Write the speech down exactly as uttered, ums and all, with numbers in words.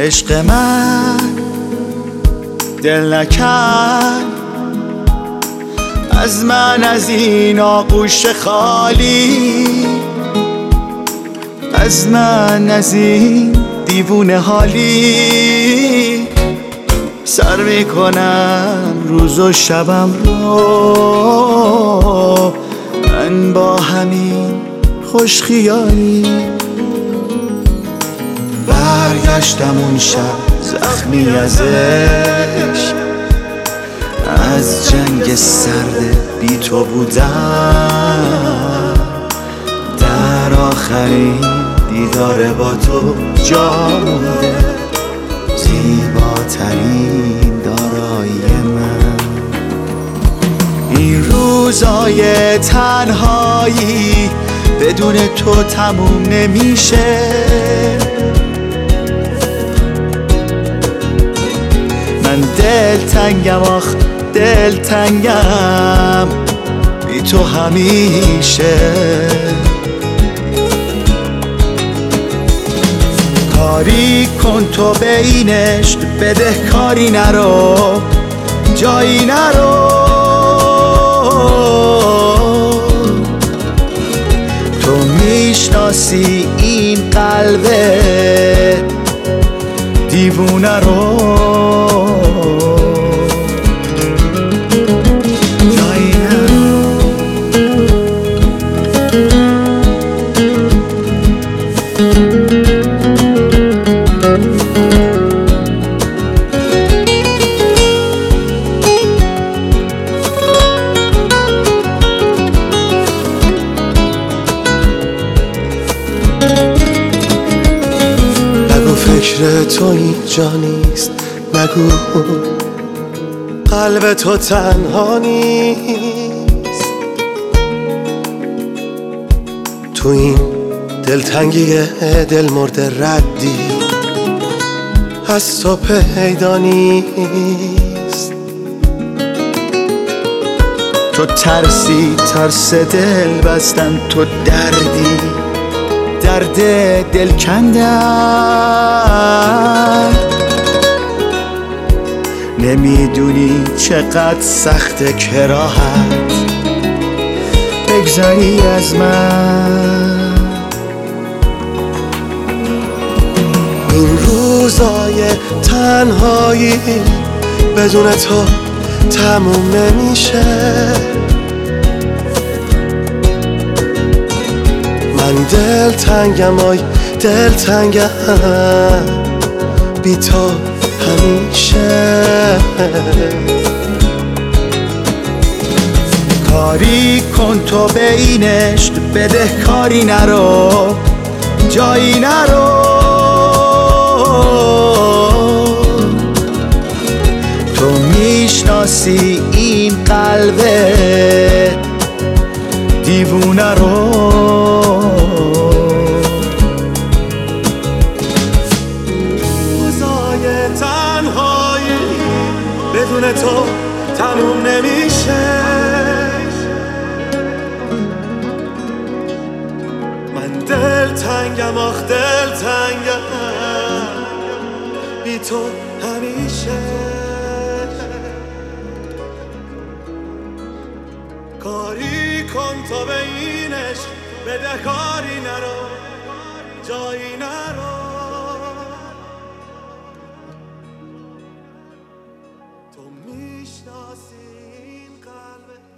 عشق من دل نکن از من، از این آغوش خالی، از من، از این دیوونه حالی. سر میکنم روز و شبم رو من با همین خوش خیالی. برگشتم اون شب زخمی از عشق، از جنگ سرد بی تو بودم، در آخرین دیدار با تو جا مونده زیباترین دارایی من. این روزای تنهایی بدون تو تموم نمیشه، من دل تنگم، آخ دل تنگم بی تو همیشه. کاری کن تو به این عشق، بده کاری نرو، جایی نرو. تو میشناسی این قلب دیوونه رو. فکر تو اینجا نیست، نگو قلب تو تنها نیست. تو این دلتنگی دل مرده ردی از تو پیدا نیست. تو ترسی ترس دل بستن، تو دردی درد دل کندن. نمیدونی چقدر سخت کراهت بگذری از من. این روزای تنهایی بدون تو تموم نمیشه. من دل تنگم، آی دل تنگم بی تو همیشه. کاری کن تو به این عشق، بده کاری نرو، جایی نرو. تو میشناسی این قلب دیوونه رو. بدون تو تموم نمیشه. من دل تنگم، آخ دل تنگم بی تو همیشه. کاری کن تو به این عشق، بده کاری نرو، جایی نرو. تو میشناسی این قلب